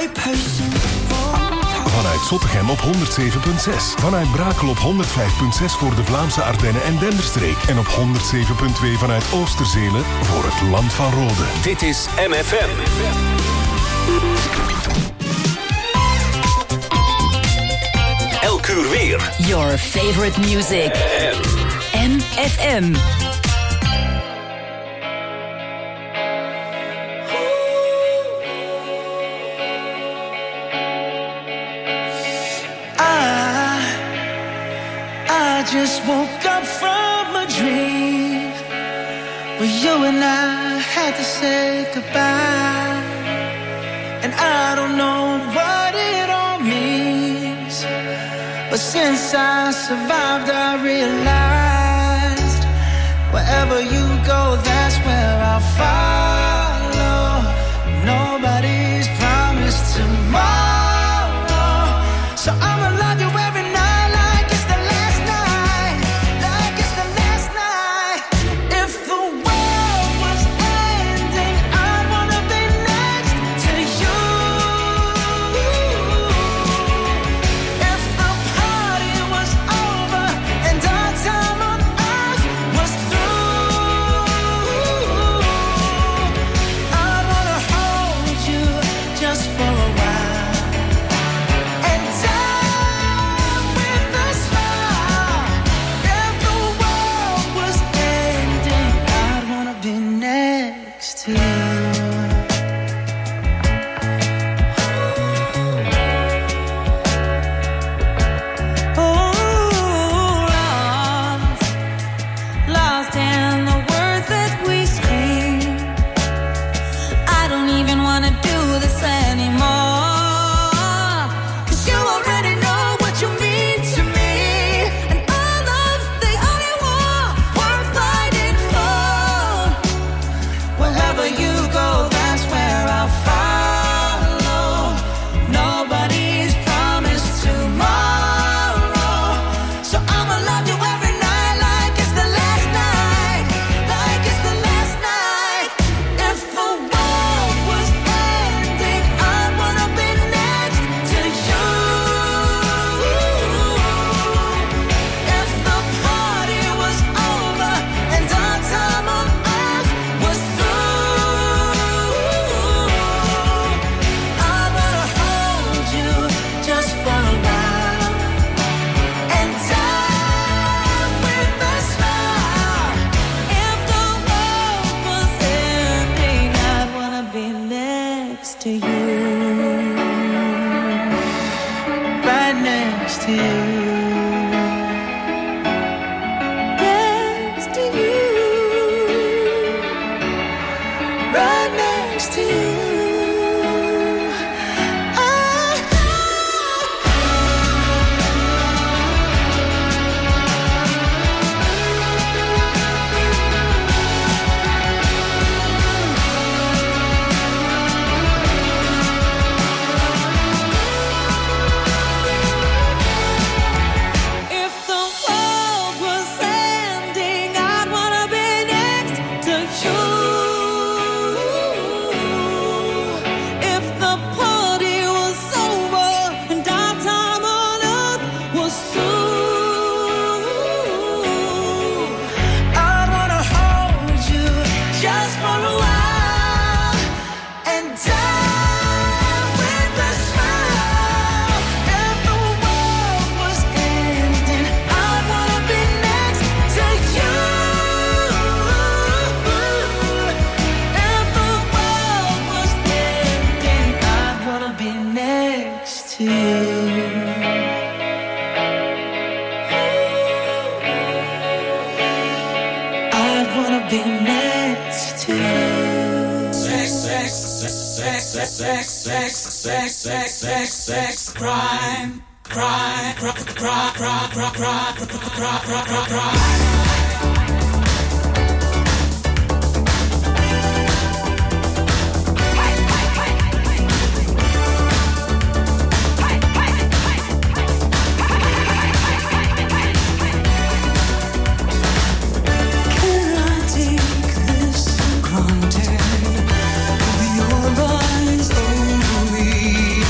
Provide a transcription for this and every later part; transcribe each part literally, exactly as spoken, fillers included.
right person. Vanuit Zottegem op honderd zeven komma zes. Vanuit Brakel op honderd vijf komma zes voor de Vlaamse Ardennen en Denderstreek. En op honderd zeven komma twee vanuit Oosterzelen voor het Land van Rode. Dit is M F M. Elk uur weer. Your favorite music. M F M. I just woke up from a dream where you and I had to say goodbye. And I don't know what it all means, but since I survived I realized wherever you go, that's where I'll follow. Nobody's promised tomorrow, so I'ma love you every night. Your eyes over me.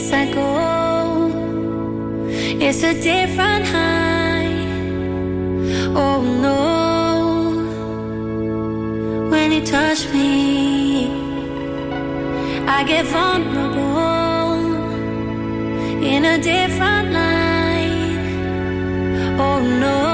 place I go. It's a different high. Oh no. When you touch me, I get vulnerable in a different light. Oh no.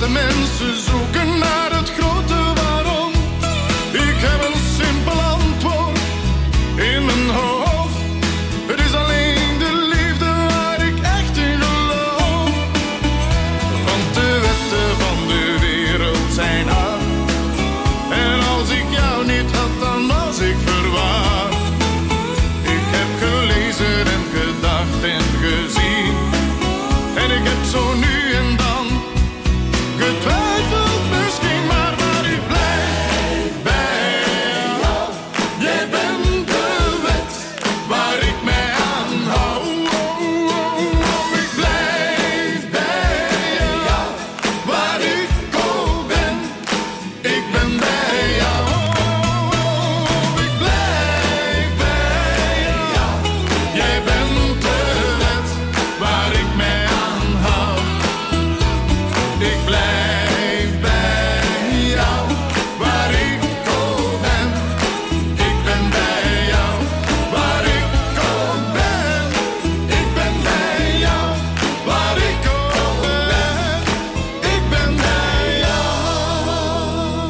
mensen zoeken naar het grote waarom. Ik heb een simpel antwoord in mijn hoofd. Het is alleen de liefde waar ik echt in geloof. Want de wetten van de wereld zijn hard. En als ik jou niet had, dan was ik verwaard. Ik heb gelezen en gedacht en gezien. En ik heb zo nu en dan getwijfeld misschien, maar waar ik blijf bij jou. Jij bent de wet waar ik mij aan hou. Ik blijf bij jou, waar ik ook ben. Ik ben bij jou. Ik blijf bij jou. Jij bent de wet waar ik mij aan hou. Ik blijf bij jou, waar ik ook ben. Ik ben bij jou, waar ik ook ben. Ik ben bij jou, waar ik ook ben. Ik ben bij jou.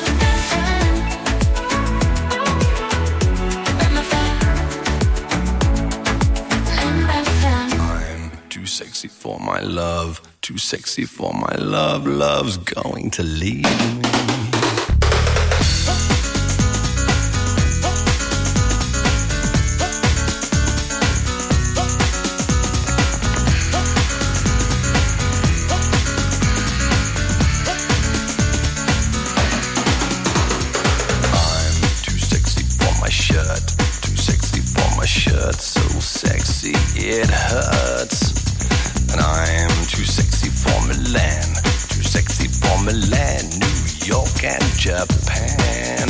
I'm too sexy for my love, too sexy for my love, love's going to leave me. I'm too sexy for my shirt, too sexy for my shirt, so sexy it hurts. And I'm too sexy for Milan, too sexy for Milan, New York and Japan.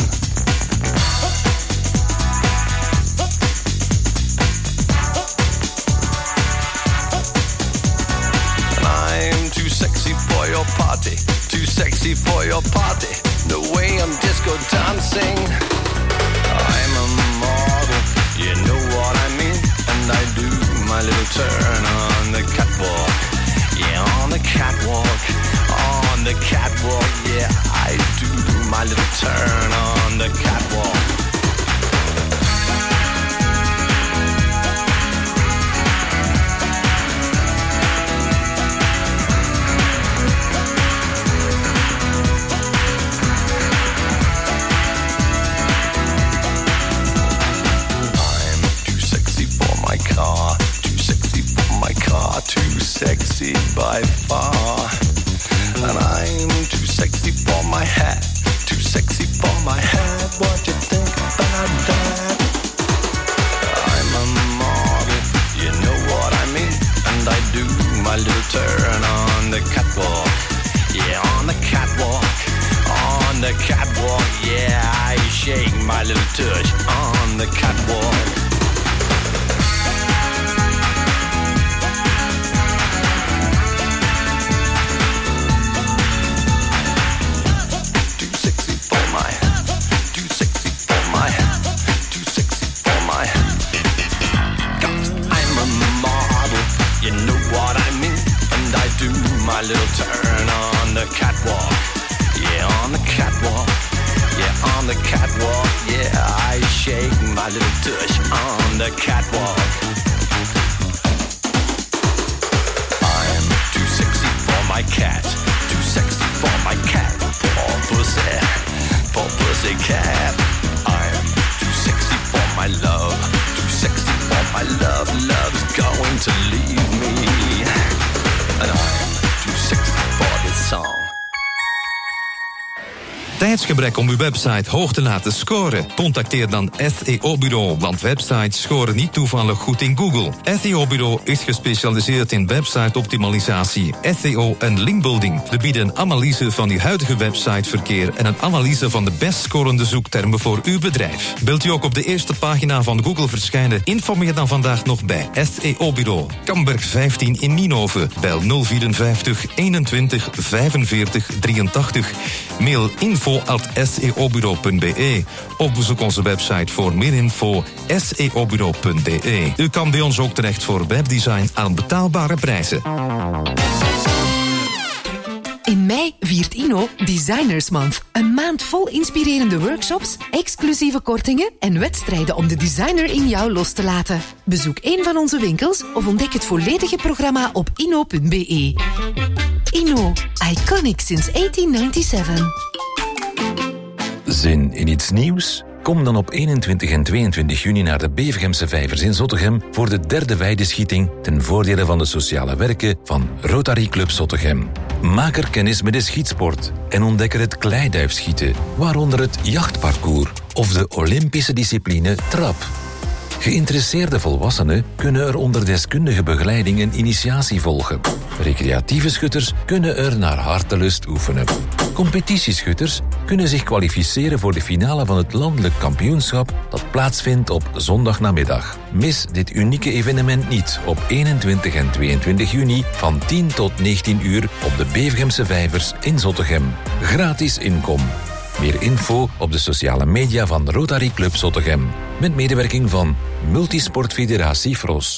And I'm too sexy for your party, too sexy for your party, the way I'm disco dancing. I'm a model, you know what I mean, and I do my little turn on the catwalk. Yeah, on the catwalk, on the catwalk. Yeah, I do my little turn on the catwalk. I'm too sexy for my car, too sexy for my car, too sexy by far. And I'm too sexy for my hat, too sexy for my hat. What you think about that? I'm a model, you know what I mean, and I do my little turn on the catwalk. Yeah, on the catwalk, on the catwalk. Yeah, I shake my little touch on the catwalk. My little turn on the catwalk. Yeah, on the catwalk. Yeah, on the catwalk. Yeah, I shake my little tush on the catwalk. I'm too sexy for my cat, too sexy for my cat. Poor pussy, poor pussy cat. I'm too sexy for my love, too sexy for my love. Love's going to leave me. And I'm too sexy for this song. Tijdsgebrek om uw website hoog te laten scoren? Contacteer dan S E O-bureau, want websites scoren niet toevallig goed in Google. S E O-bureau is gespecialiseerd in website-optimalisatie, S E O en linkbuilding. We bieden een analyse van uw huidige websiteverkeer en een analyse van de best scorende zoektermen voor uw bedrijf. Wilt u ook op de eerste pagina van Google verschijnen? Informeer dan vandaag nog bij S E O-bureau. Kamberg vijftien in Nienhoven. Bel nul vierenvijftig eenentwintig vijfenveertig drieëntachtig. Mail info at s e o bureau punt b e of bezoek onze website voor meer info s e o bureau punt b e. U kan bij ons ook terecht voor webdesign aan betaalbare prijzen. In mei viert Inno Designers Month. Een maand vol inspirerende workshops, exclusieve kortingen en wedstrijden om de designer in jou los te laten. Bezoek een van onze winkels of ontdek het volledige programma op inno punt be. Inno, iconic since achttien negenennegentig. Zin in iets nieuws? Kom dan op eenentwintig en tweeëntwintig juni naar de Bevergemse Vijvers in Zottegem voor de derde weideschieting ten voordele van de sociale werken van Rotary Club Zottegem. Maak er kennis met de schietsport en ontdek er het kleiduifschieten, waaronder het jachtparcours of de Olympische discipline trap. Geïnteresseerde volwassenen kunnen er onder deskundige begeleiding een initiatie volgen. Recreatieve schutters kunnen er naar hartelust oefenen. Competitieschutters kunnen zich kwalificeren voor de finale van het landelijk kampioenschap dat plaatsvindt op zondagnamiddag. Mis dit unieke evenement niet op eenentwintig en tweeëntwintig juni van tien tot negentien uur op de Bevergemse Vijvers in Zottegem. Gratis inkom. Meer info op de sociale media van Rotary Club Zottegem. Met medewerking van Multisportfederatie Fros.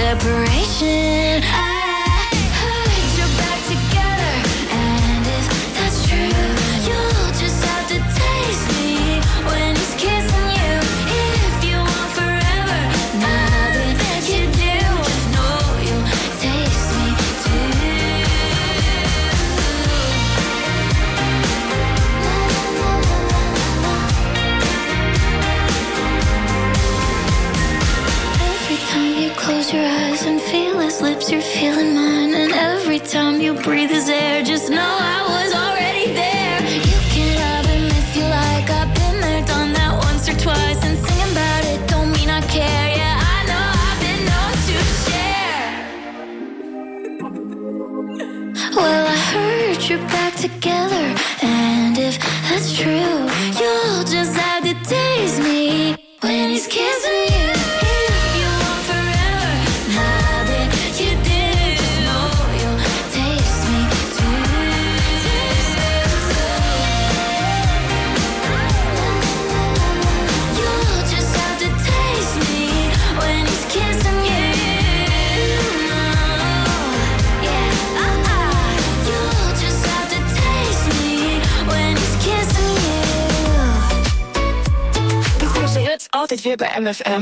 separation. I heard you're back together, and if that's true, you'll just have to taste me when he's kissing you. If you want forever, nothing that you do, just know you'll taste me too. Every time you close your eyes and feel his lips, you're feeling mine. And every time you breathe his air, just know I was already there. You can have him if you like. I've been there, done that once or twice. And singing about it don't mean I care. Yeah, I know I've been known to share. Well, I heard you're back together, and if that's true, you'll just have to taste me when he's kissing you. If you want forever, nothing you do, know you'll taste me too. Taste me too. You'll just have to taste me when he's kissing you. Yeah, uh-uh. You'll just have to taste me when he's kissing you. De grootste hits altijd weer bij M F M.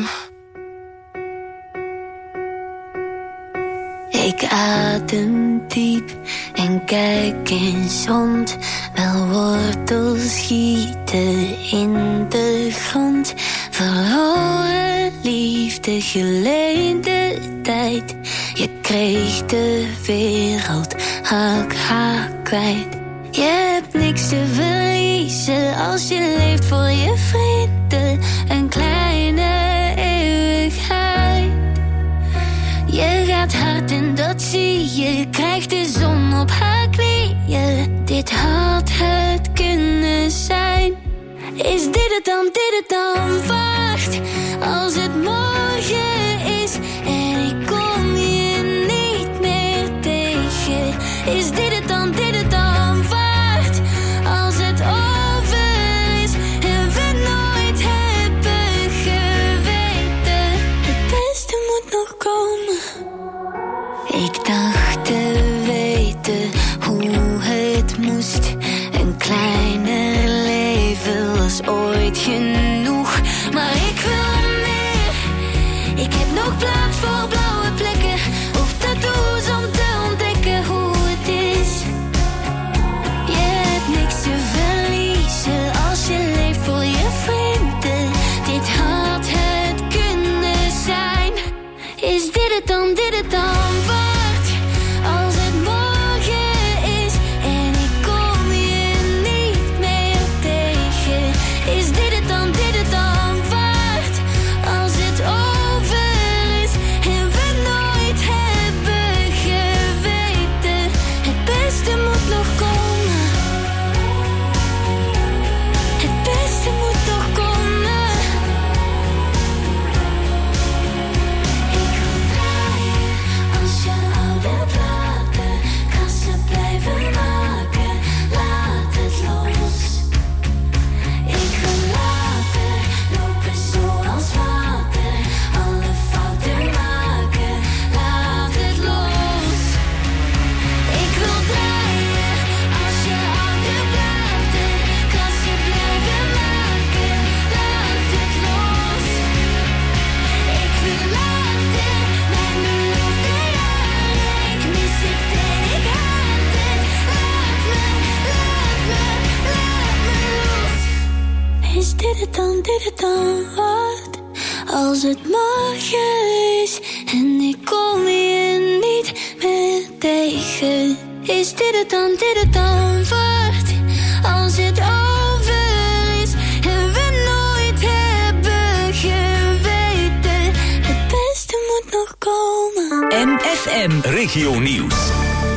Ik adem diep en kijk eens rond. Wel wortels schieten in de grond. Verloren liefde, geleende tijd. Je kreeg de wereld, hak haar kwijt. Je hebt niks te verliezen als je leeft voor je vrienden. Een kleine eeuwigheid. Je gaat hard en dat zie je. Krijgt de zon op haar knieën. Dit had het kunnen zijn. Is dit het dan, dit het dan? Wacht, als het morgen is en ik kom je niet meer tegen. Is dit het dan, dit het dan? Wacht, als het over is en we nooit hebben geweten. Het beste moet nog komen. Ik dacht te weten hoe het moest. Een kleiner leven was ooit genoeg. Maar ik wil meer. Ik heb nog plaats voor blauwe plekken of tattoos om te ontdekken hoe het is. Je hebt niks te verliezen als je leeft voor je vrienden. Dit had het kunnen zijn. Is dit het dan, dit het dan? Wacht, als het morgen is en ik kom je niet meer tegen. Is dit het dan, dit het dan? Wacht, als het over is en we nooit hebben geweten. Het beste moet nog komen. Het beste moet nog komen. Ik wil draaien als je oude platen. Kassen blijven maken, laat het los. Ik wil laten lopen zoals water. Alle fouten maken, laat het los. Ik wil draaien als je oude platen. Kassen blijven maken, laat het los. Ik wil laten mijn belofte jaren. Ik mis het en ik haat het. Laat me, laat me, laat me los. Is dit het dan, dit het dan? Wat als het morgen is en ik kom je niet meer tegen? Is dit het dan, dit het dan? Wacht, als het over is en we nooit hebben geweten. Het beste moet nog komen. M F M. Regio Nieuws.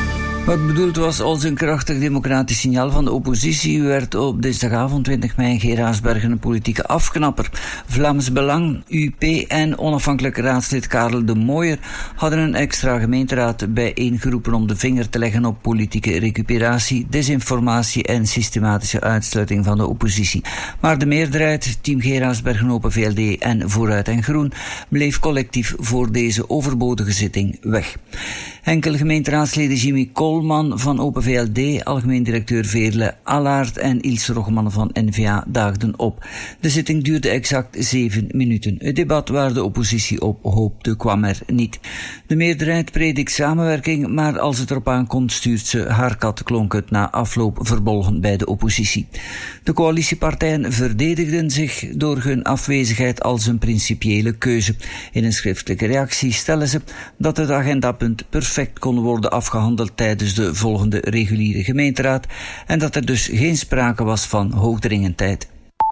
Wat bedoeld was als een krachtig democratisch signaal van de oppositie werd op dinsdagavond twintig mei in Geraardsbergen een politieke afknapper. Vlaams Belang, U P en onafhankelijk raadslid Karel de Mooijer hadden een extra gemeenteraad bijeengeroepen om de vinger te leggen op politieke recuperatie, desinformatie en systematische uitsluiting van de oppositie. Maar de meerderheid, Team Geraardsbergen Open V L D en Vooruit en Groen, bleef collectief voor deze overbodige zitting weg. Enkele gemeenteraadsleden Jimmy Koolman van Open V L D, algemeen directeur Veerle Allaert en Ilse Roggeman van N V A daagden op. De zitting duurde exact zeven minuten. Het debat waar de oppositie op hoopte kwam er niet. De meerderheid predikt samenwerking, maar als het erop aankomt stuurt ze haar kat, klonk het na afloop verbolgen bij de oppositie. De coalitiepartijen verdedigden zich door hun afwezigheid als een principiële keuze. In een schriftelijke reactie stellen ze dat het agendapunt perfect kon worden afgehandeld tijdens de volgende reguliere gemeenteraad en dat er dus geen sprake was van hoogdringendheid.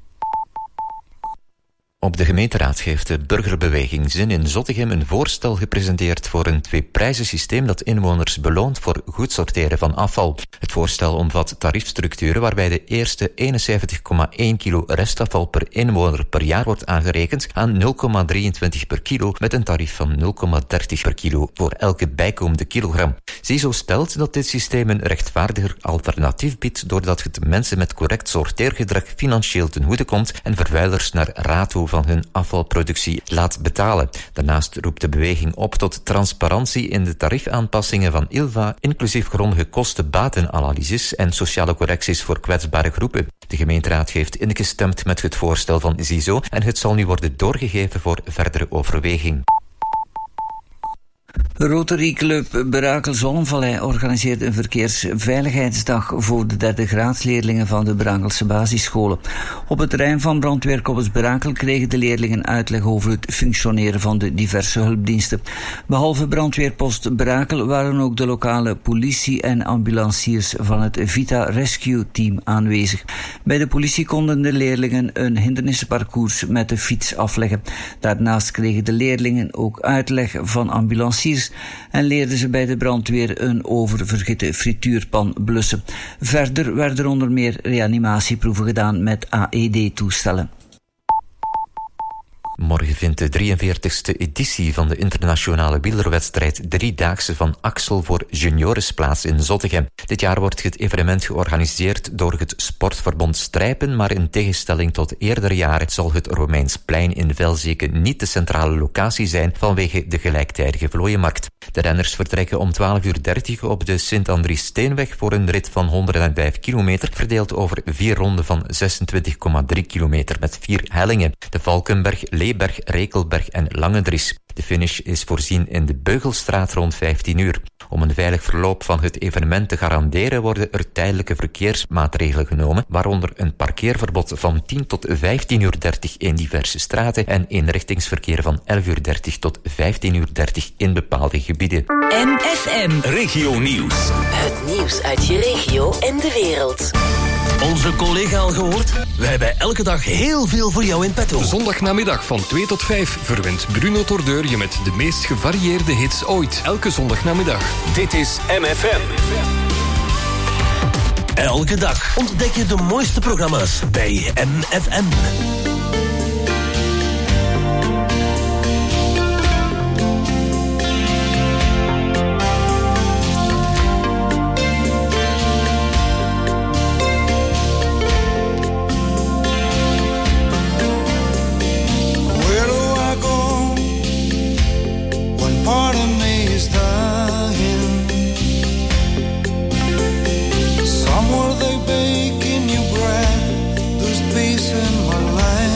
Op de gemeenteraad heeft de burgerbeweging Zin in Zottegem een voorstel gepresenteerd voor een tweeprijzensysteem dat inwoners beloont voor goed sorteren van afval. Het voorstel omvat tariefstructuren waarbij de eerste eenenzeventig komma één kilo restafval per inwoner per jaar wordt aangerekend aan nul komma drieëntwintig per kilo met een tarief van nul komma dertig per kilo voor elke bijkomende kilogram. CISO stelt dat dit systeem een rechtvaardiger alternatief biedt doordat het mensen met correct sorteergedrag financieel ten goede komt en vervuilers naar rato van hun afvalproductie laat betalen. Daarnaast roept de beweging op tot transparantie in de tariefaanpassingen van I L V A, inclusief grondige kosten-batenanalyses en sociale correcties voor kwetsbare groepen. De gemeenteraad heeft ingestemd met het voorstel van CISO en het zal nu worden doorgegeven voor verdere overweging. Rotary Club Brakel-Zonnevallei organiseert een verkeersveiligheidsdag voor de derde graadsleerlingen van de Brakelse basisscholen. Op het terrein van brandweerkorps Brakel kregen de leerlingen uitleg over het functioneren van de diverse hulpdiensten. Behalve brandweerpost Brakel waren ook de lokale politie en ambulanciers van het Vita Rescue Team aanwezig. Bij de politie konden de leerlingen een hindernissenparcours met de fiets afleggen. Daarnaast kregen de leerlingen ook uitleg van ambulanciers en leerden ze bij de brandweer een oververgitte frituurpan blussen. Verder werden er onder meer reanimatieproeven gedaan met A E D-toestellen. Morgen vindt de drieënveertigste editie van de internationale wielerwedstrijd Driedaagse van Axel voor Juniores plaats in Zottegem. Dit jaar wordt het evenement georganiseerd door het Sportverbond Strijpen, maar in tegenstelling tot eerdere jaren zal het Romeinsplein in Velzeke niet de centrale locatie zijn vanwege de gelijktijdige vlooienmarkt. De renners vertrekken om twaalf uur dertig op de Sint-Andries-Steenweg voor een rit van honderdvijf kilometer, verdeeld over vier ronden van zesentwintig komma drie kilometer met vier hellingen. De Valkenberg, Leeberg, Rekelberg en Langendries. De finish is voorzien in de Beugelstraat rond vijftien uur. Om een veilig verloop van het evenement te garanderen worden er tijdelijke verkeersmaatregelen genomen, waaronder een parkeerverbod van tien tot vijftien uur dertig in diverse straten en eenrichtingsverkeer van elf uur dertig tot vijftien uur dertig in bepaalde gebieden. M F M Regio Nieuws. Het nieuws uit je regio en de wereld. Onze collega al gehoord? Wij hebben elke dag heel veel voor jou in petto. Zondagnamiddag van twee tot vijf verwint Bruno Tordeur je met de meest gevarieerde hits ooit. Elke zondagnamiddag. Dit is M F M. Elke dag ontdek je de mooiste programma's bij M F M. Somewhere they bake in your breath, there's peace in my life.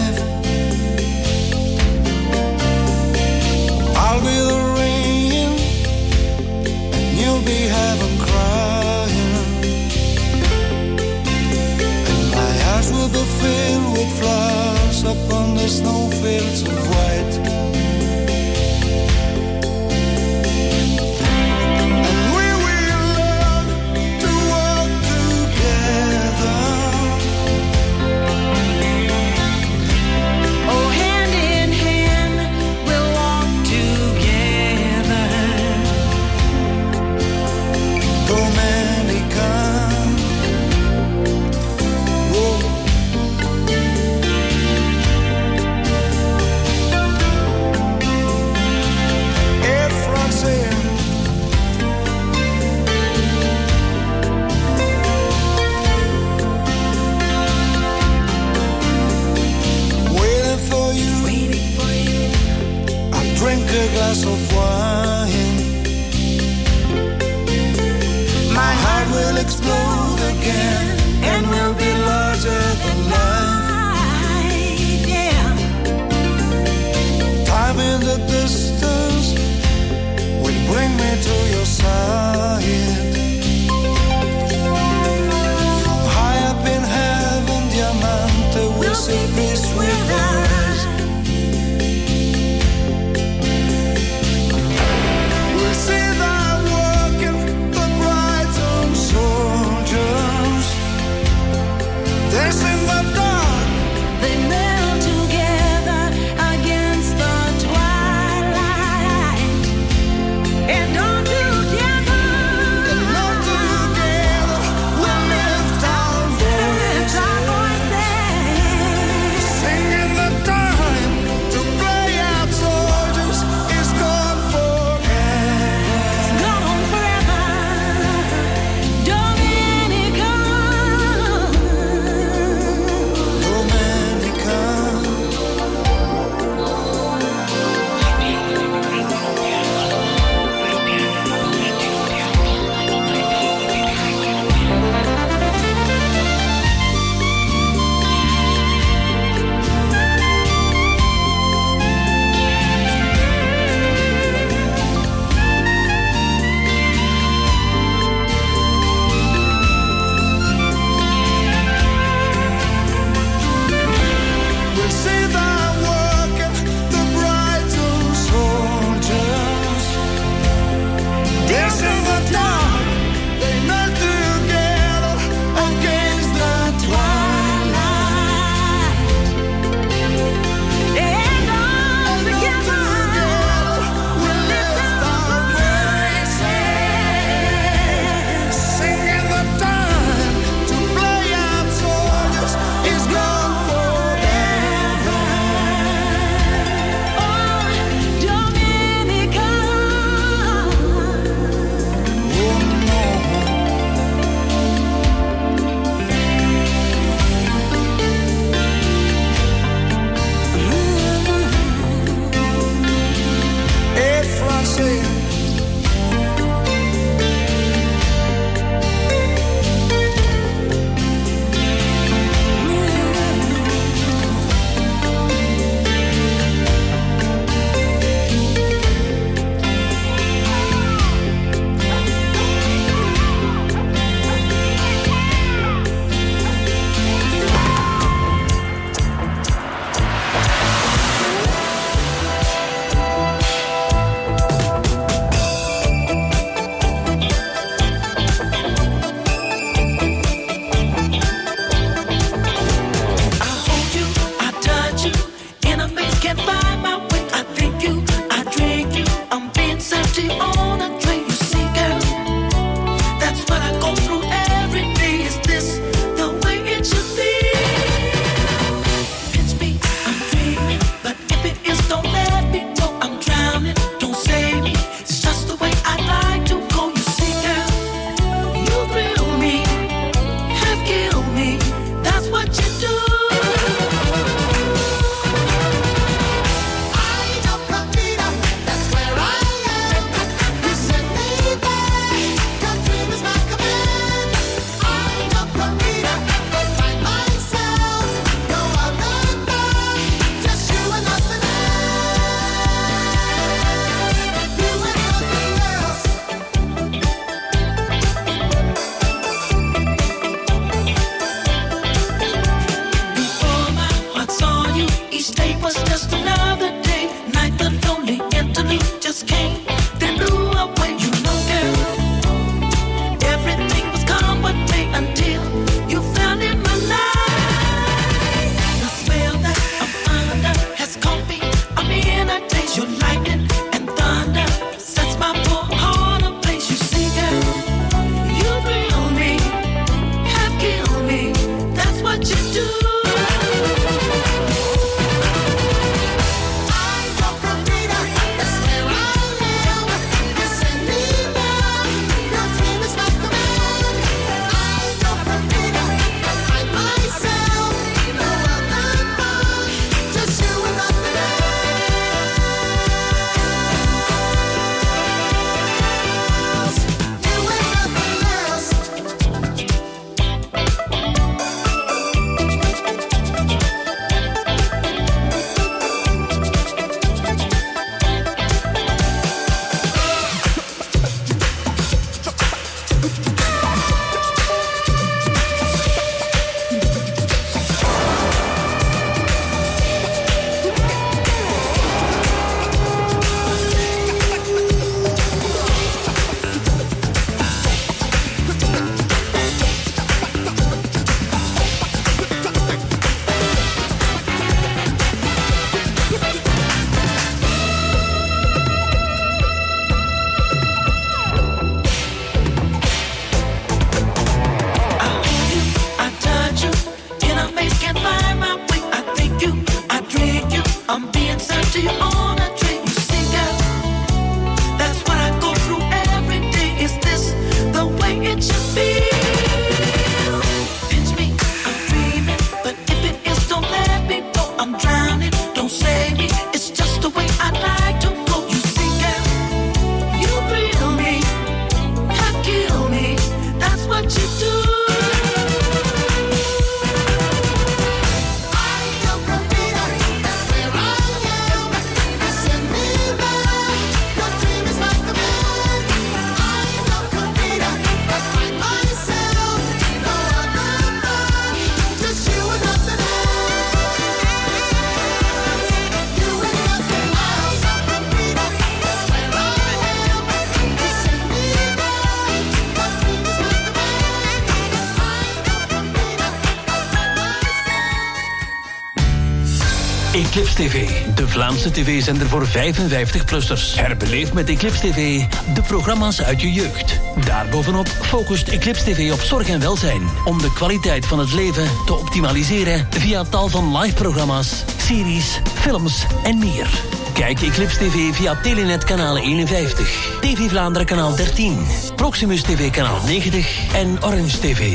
Eclipse T V, de Vlaamse tv-zender voor vijfenvijftig-plussers. Herbeleef met Eclipse T V de programma's uit je jeugd. Daarbovenop focust Eclipse T V op zorg en welzijn, om de kwaliteit van het leven te optimaliseren via tal van live-programma's, series, films en meer. Kijk Eclipse T V via Telenet kanaal eenenvijftig, T V Vlaanderen kanaal dertien, Proximus T V kanaal negentig en Orange T V.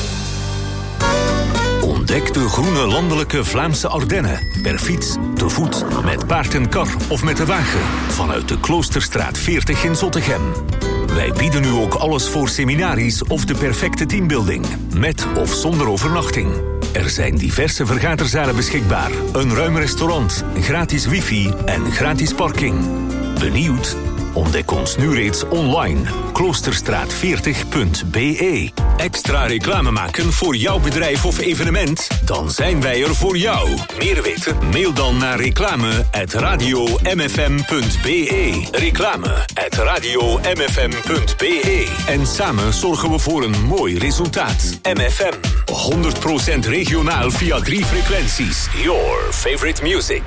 Ontdek de groene landelijke Vlaamse Ardennen. Per fiets, te voet, met paard en kar of met de wagen. Vanuit de Kloosterstraat veertig in Zottegem. Wij bieden nu ook alles voor seminaries of de perfecte teambuilding. Met of zonder overnachting. Er zijn diverse vergaderzalen beschikbaar. Een ruim restaurant, gratis wifi en gratis parking. Benieuwd? Ontdek ons nu reeds online. kloosterstraat veertig punt b e. Extra reclame maken voor jouw bedrijf of evenement? Dan zijn wij er voor jou. Meer weten? Mail dan naar reclame at radio m f m punt b e. Reclame at radio m f m punt b e. En samen zorgen we voor een mooi resultaat. M F M. honderd procent regionaal via drie frequenties. Your favorite music.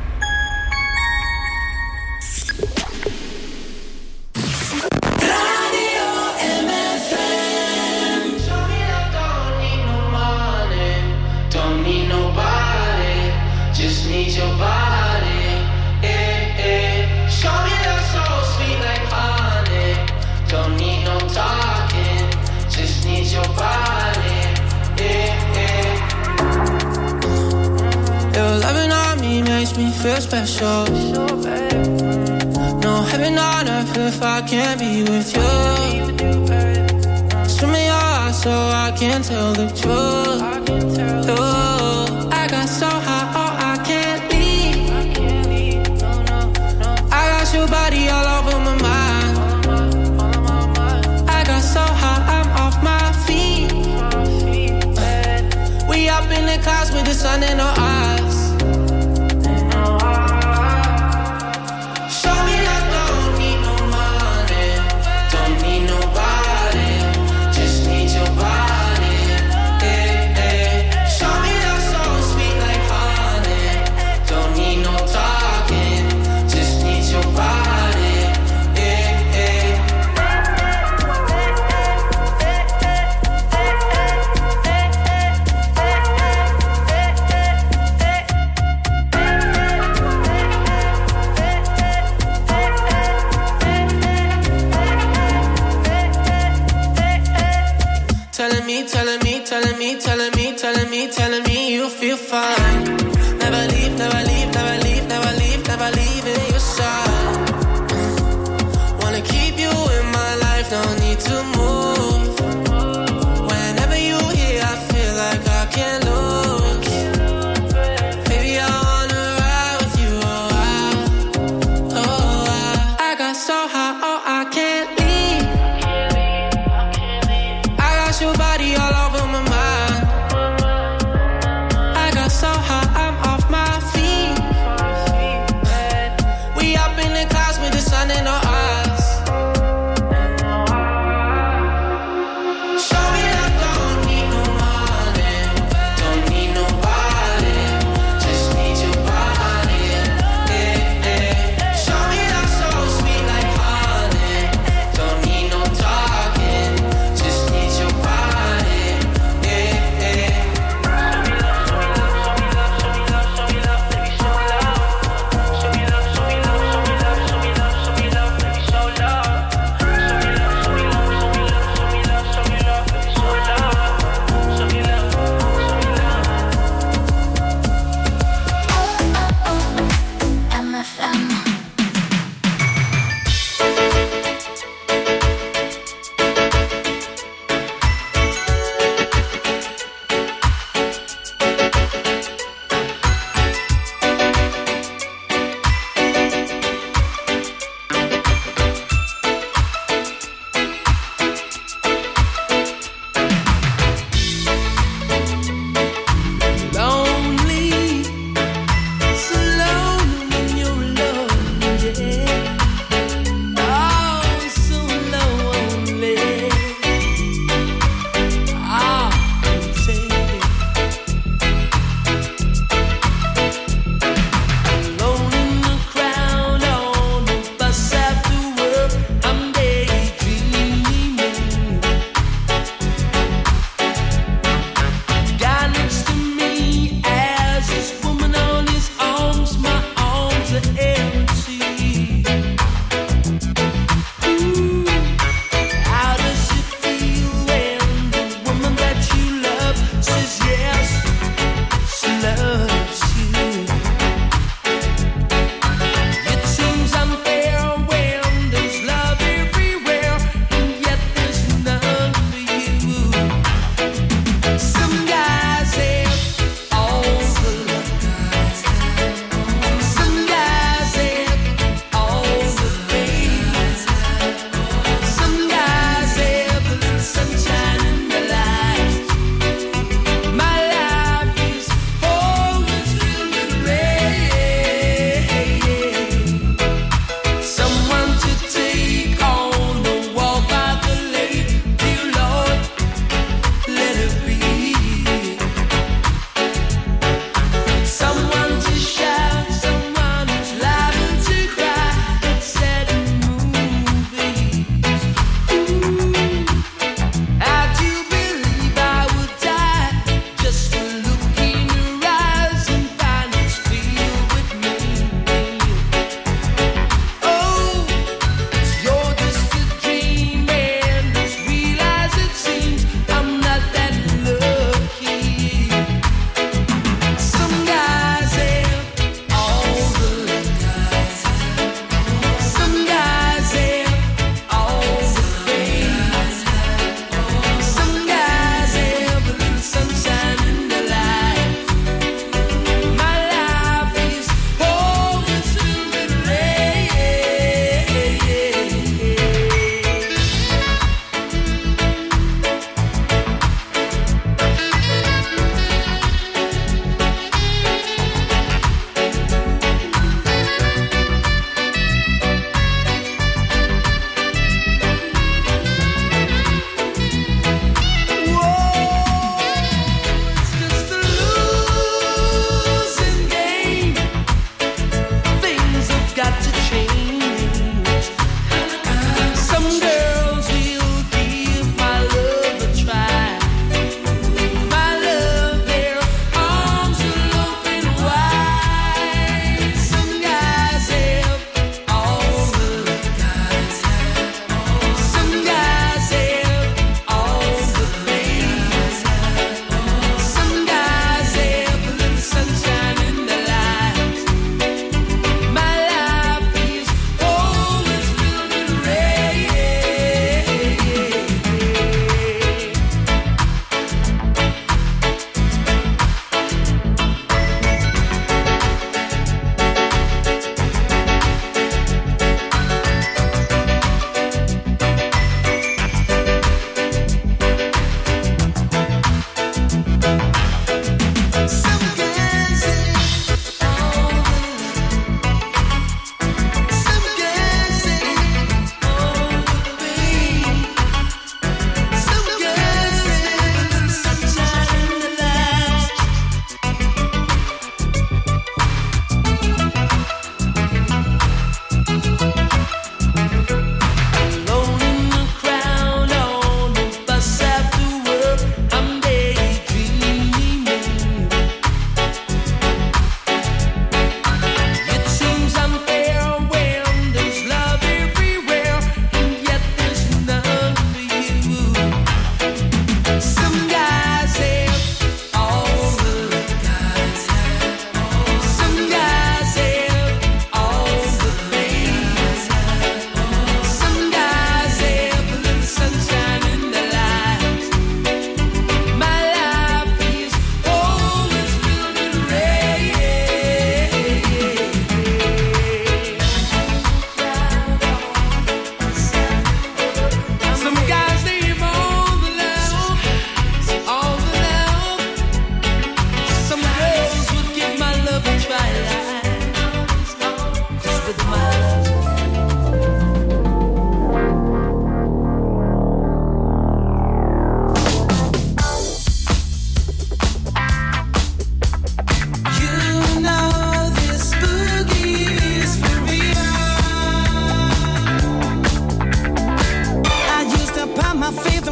Makes me feel special. No heaven on earth if I can't be with you. Swim in your eyes so I can tell the truth. Oh, I got so high, oh I can't leave. I got your body all over my mind. I got so high, I'm off my feet. We up in the clouds with the sun in our eyes. Telling me, telling me, telling me, telling me, telling me you feel fine. Never leave, never leave, never leave, never leave, never leave in your side. Wanna keep you in my life, no need to move. Whenever you're here, I feel like I can't lose. Baby, I wanna ride with you, oh I, oh I. I got so high, oh I can't leave. I got your body all over my mind. I got so high, I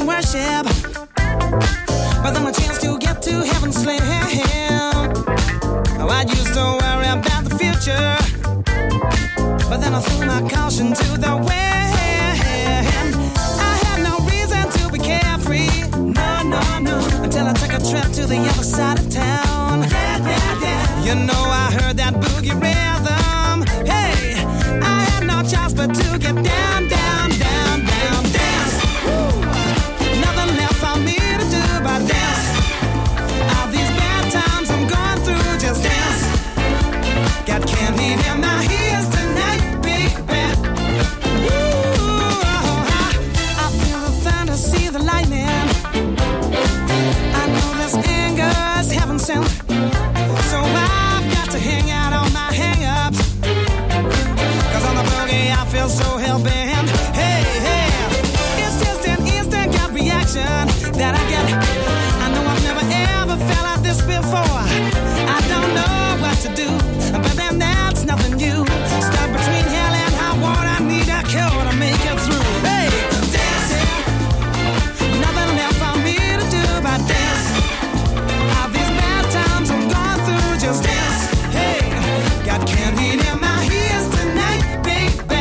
worship. But then my chance to get to heaven slam. Oh, I used to worry about the future, but then I threw my caution to the wind. I had no reason to be carefree, no, no, no, until I took a trip to the other side of town. Yeah, yeah, yeah. You know I heard that boogie rhythm. Hey, I had no choice but to get down, down, down, down, dance. Woo. Nothing left for me to do but dance. All these bad times I'm going through, just dance. Got candy in my ears tonight, baby. Ooh, I, I feel the thunder, see the lightning. I know this anger's heaven sent, so I've got to hang out on my hang-ups. 'Cause on the boogie I feel so hell-bent. Hey, hey, it's just an instant gut reaction that I get. I know I've never ever felt like this before. I don't know what to do, but then that's nothing new. Stuck between hell and high water, I need a cure to make it through. Hey, dance, yeah. Nothing left for me to do but dance. All these bad times I'm going through, just dance. Hey, got candy in my ears tonight, baby.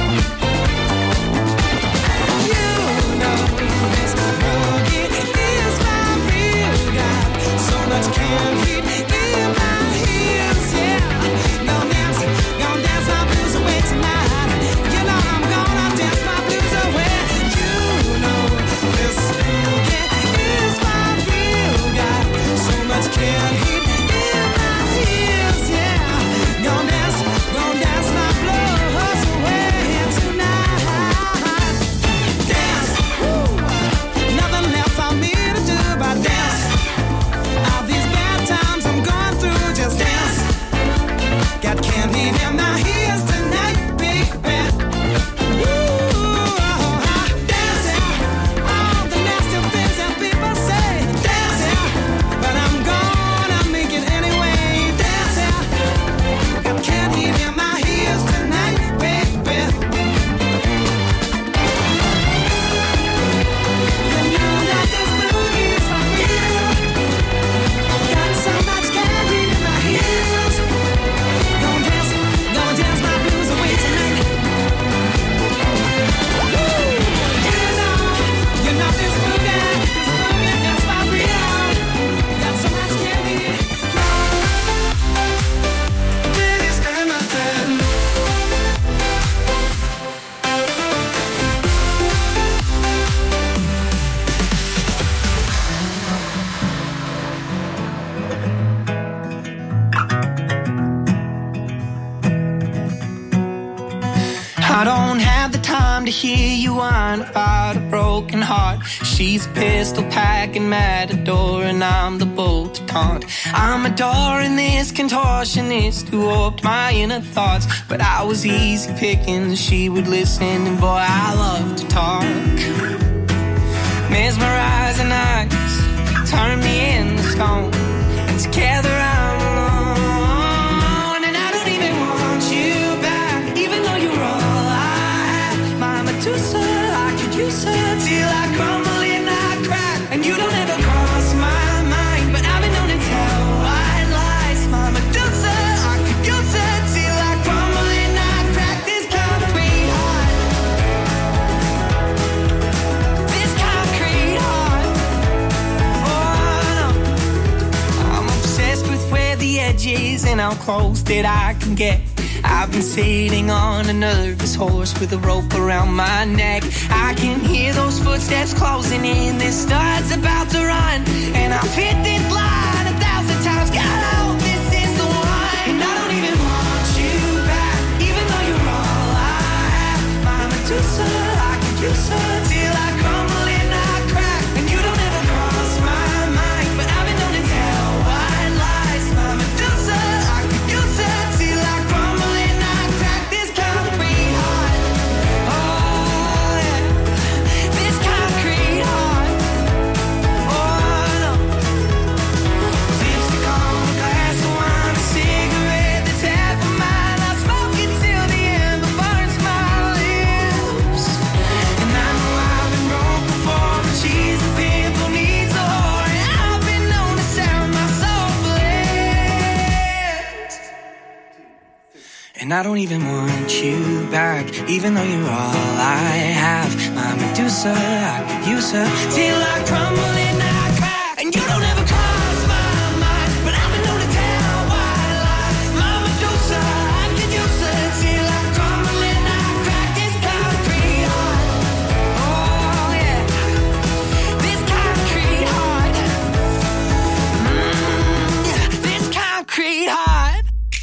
You know this boogie is my real God. So much candy in my ears, yeah. Gonna dance, gonna dance my blues away tonight. You know I'm gonna dance my blues away. You know this boogie is my real God. So much candy in my ears, yeah. Gonna dance, gonna dance my blues away tonight. Dance, woo. Nothing left for me to do but dance. All these bad times I'm going through, just dance. Got candy in my ears tonight, baby. Ooh, dance, yeah. All the nasty things that people say, dance, yeah. But I'm gonna make it anyway, dance, yeah. Got candy in my ears tonight, baby. You know that this boogie is for real. Got so much candy in my ears. Gonna dance, gonna dance my blues away tonight. Woo! You know, you know this boogie, this boogie is for real. Got so much candy. This kind of thing. I don't have the time to hear you whine about a broken heart. She's a pistol packing matador and I'm the bull to taunt. I'm adoring this contortionist who warped my inner thoughts, but I was easy picking, she would listen, and boy I love to talk. Mesmerizing eyes turn me into stone, and together I'm alone, and I don't even want you back, even though you're all I have. My Medusa, I could use her till I crumble and I crack, and you don't ever cross my mind, but I've been known to tell white lies. My Medusa, I could use her till I crumble and I crack. This concrete heart, this concrete heart. Oh no, I'm obsessed with where the edge is and how close that I can get. I've been sitting on a nervous horse with a rope around my neck. I can hear those footsteps closing in, this star's about to run, and I've hit this line a thousand times. God, I hope this is the one, and I don't even want you back, even though you're all I have. My Medusa, I could use her till I crumble and I crack, and you don't ever cross my mind, but I've been known to tell white lies. My Medusa, I could use her till I crumble and I crack. This concrete heart, oh yeah, this concrete heart, oh no. Lipstick on a glass of wine, a cigarette that's half of mine. I smoke it till the ember burns my lips, and I know And I don't even want you back, even though you're all I have. My Medusa, I could use her till I crumble and I crack. And you don't ever cross my mind, but I've been known to tell white lies. My Medusa, I could use her till I crumble and I crack. This concrete heart, oh yeah, this concrete heart, mm, yeah, this concrete heart.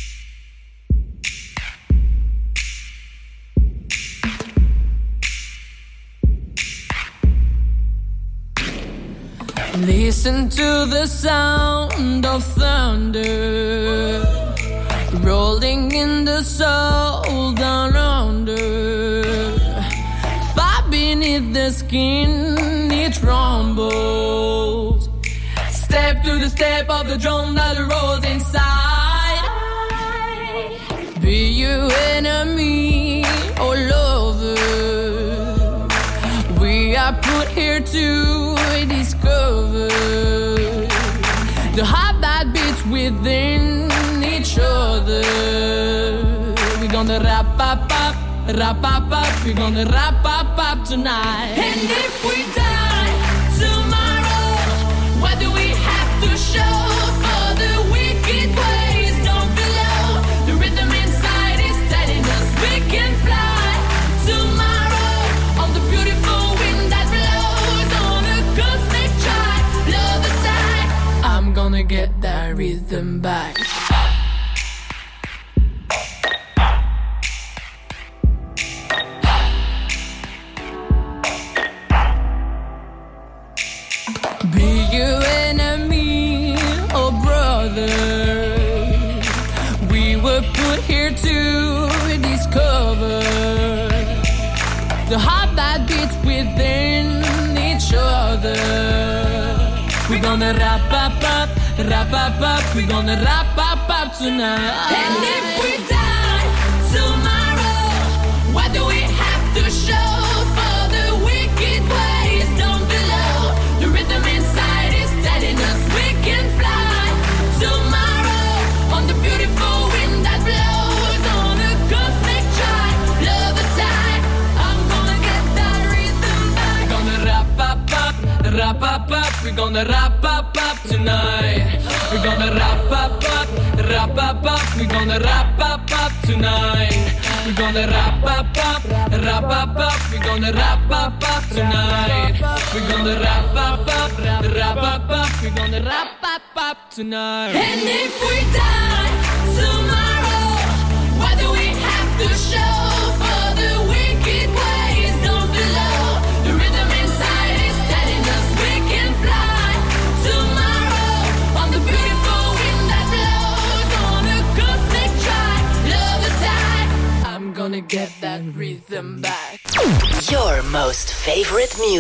Listen to the sound of thunder rolling in the soul down under. Far beneath the skin it rumbles. Step to the step of the drum that rolls inside. Be you enemy or lover, we are put here to discover the heart that beats within each other. We're gonna wrap up, up, wrap up, up. We're gonna wrap up, up tonight. And if we die tomorrow, what do we have to show for the wicked ways down below? The rhythm inside is telling us we can fly tomorrow on the beautiful wind that blows on a cosmic chart. Love the tide. I'm gonna get that rhythm back. Be you enemy or brother, we were put here to discover the heart that beats within each other. We're gonna wrap up, up, wrap up, up. We're gonna wrap up, up tonight. And if we die tomorrow, what do we have to show for the wicked ways down below? The rhythm inside is telling us we can fly tomorrow on the beautiful wind that blows on a cosmic chart. Love the tide. I'm gonna get that rhythm back. We're gonna wrap up, up, wrap up, up. We're gonna wrap up, up tonight. We're gonna wrap up, up, wrap up, up. We're gonna wrap up, up tonight. We're gonna wrap up, up, wrap up, up. We're gonna wrap up, up tonight. We're gonna wrap up, up, wrap up, up. We're gonna wrap up, up tonight. And if we die tomorrow, what do we have to show for the wicked ways down below? The rhythm inside is telling us we can fly tomorrow on the beautiful wind that blows on a cosmic chart. Love the tide. I'm gonna get that rhythm back. Your most favorite music.